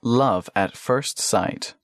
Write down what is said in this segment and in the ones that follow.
Love at First Sight.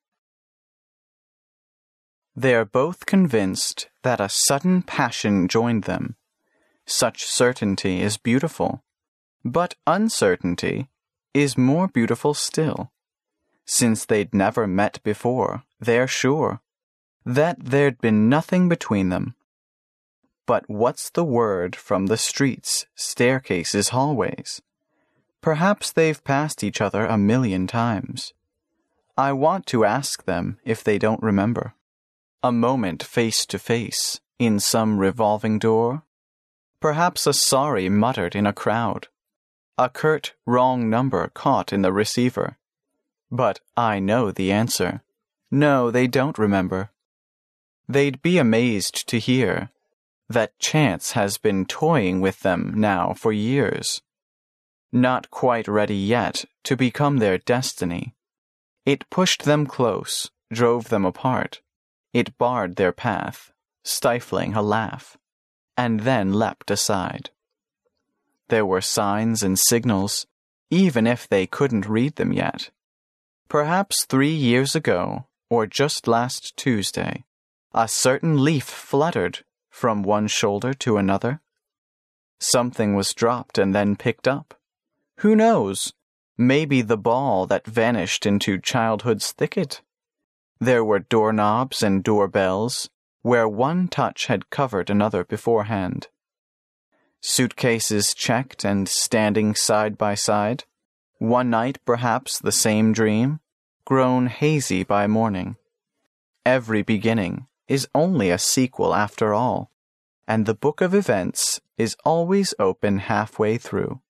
They are both convinced that a sudden passion joined them. Such certainty is beautiful, but uncertainty is more beautiful still. Since they'd never met before, they're sure that there'd been nothing between them. But what's the word from the streets, staircases, hallways? Perhaps they've passed each other 1,000,000 times. I want to ask them if they don't remember. A moment face to face in some revolving door? Perhaps a sorry muttered in a crowd. A curt wrong number caught in the receiver. But I know the answer. No, they don't remember. They'd be amazed to hear that chance has been toying with them now for years. Not quite ready yet to become their destiny. It pushed them close, drove them apart. It barred their path, stifling a laugh, and then leapt aside. There were signs and signals, even if they couldn't read them yet. Perhaps 3 years ago, or just last Tuesday, a certain leaf fluttered from one shoulder to another. Something was dropped and then picked up. Who knows? Maybe the ball that vanished into childhood's thicket. There were doorknobs and doorbells where one touch had covered another beforehand. Suitcases checked and standing side by side. One night perhaps the same dream, grown hazy by morning. Every beginning is only a sequel after all, and the book of events is always open halfway through.